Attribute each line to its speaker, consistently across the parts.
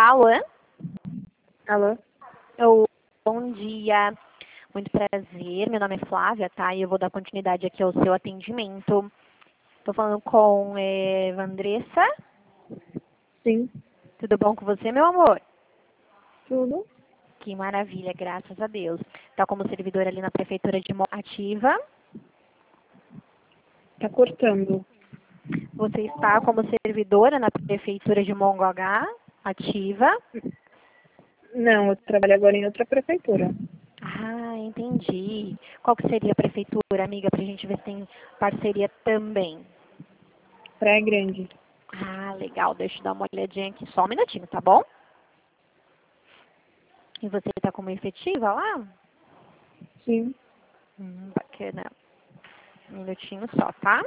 Speaker 1: Alô?
Speaker 2: Alô?
Speaker 1: Bom dia. Muito prazer. Meu nome é Flávia, tá? E eu vou dar continuidade aqui ao seu atendimento. Estou falando com Vandressa.
Speaker 2: Sim.
Speaker 1: Tudo bom com você, meu amor?
Speaker 2: Tudo?
Speaker 1: Que maravilha, graças a Deus. Está como servidora ali na Prefeitura de Ativa.
Speaker 2: Tá cortando.
Speaker 1: Você está como servidora na Prefeitura de Mongaguá, ativa.
Speaker 2: Não, eu trabalho agora em outra prefeitura.
Speaker 1: Ah, entendi. Qual que seria a prefeitura, amiga, para a gente ver se tem parceria também?
Speaker 2: Praia Grande.
Speaker 1: Ah, legal. Deixa eu dar uma olhadinha aqui. Só um minutinho, tá bom? E você está como efetiva lá?
Speaker 2: Sim.
Speaker 1: Bacana. Um minutinho só, tá?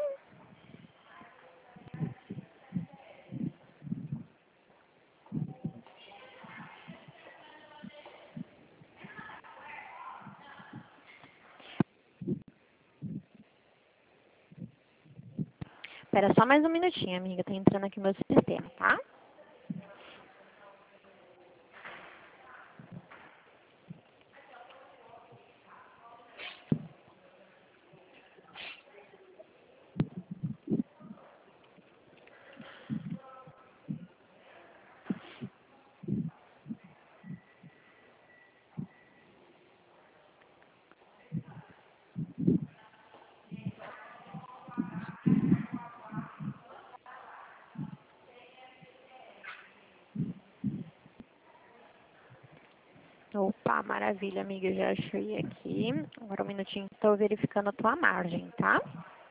Speaker 1: Espera só mais um minutinho, amiga. Tá entrando aqui no meu sistema, tá? Opa, maravilha, amiga. Já achei aqui. Agora um minutinho. Estou verificando a tua margem, tá?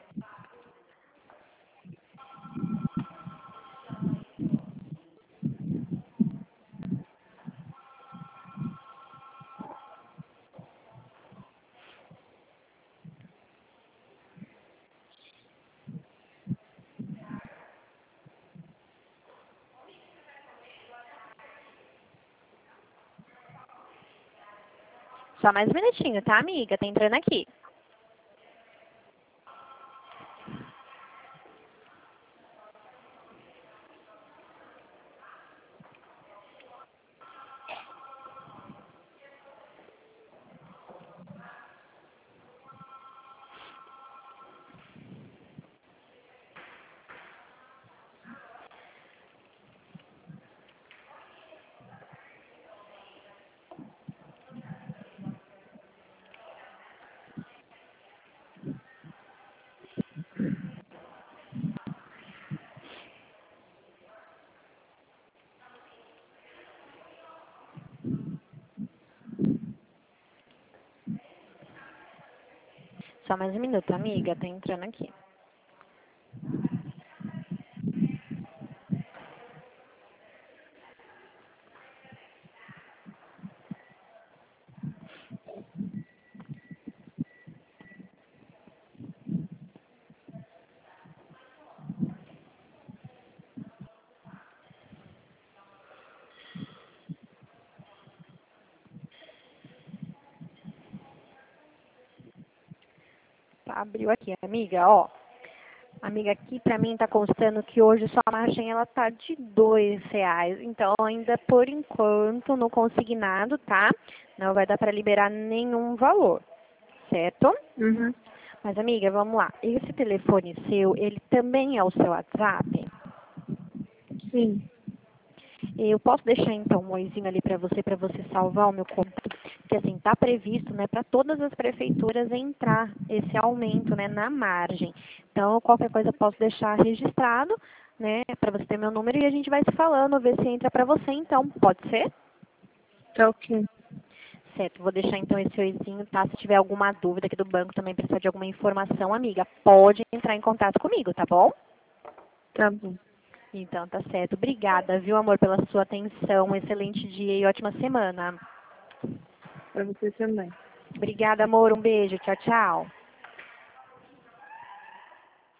Speaker 1: Só mais um minutinho, tá, amiga? Tá entrando aqui. Só mais um minuto, amiga. Tá entrando aqui. Tá, abriu aqui, amiga, ó. Amiga, aqui pra mim tá constando que hoje sua margem ela tá de R$ 2. Então, ainda por enquanto, no consignado, tá? Não vai dar pra liberar nenhum valor, certo?
Speaker 2: Uhum.
Speaker 1: Mas, amiga, vamos lá. Esse telefone seu, ele também é o seu WhatsApp?
Speaker 2: Sim.
Speaker 1: Eu posso deixar, então, um oizinho ali para você salvar o meu contato? Porque, assim, tá previsto, né, para todas as prefeituras entrar esse aumento, né, na margem. Então, qualquer coisa eu posso deixar registrado, né, para você ter meu número e a gente vai se falando, ver se entra para você, então. Pode ser?
Speaker 2: Tá ok.
Speaker 1: Certo, vou deixar, então, esse oizinho, tá? Se tiver alguma dúvida aqui do banco, também precisar de alguma informação, amiga, pode entrar em contato comigo, tá bom?
Speaker 2: Tá bom.
Speaker 1: Então, tá certo. Obrigada, viu, amor, pela sua atenção. Um excelente dia e ótima semana.
Speaker 2: Pra você também.
Speaker 1: Obrigada, amor. Um beijo. Tchau, tchau.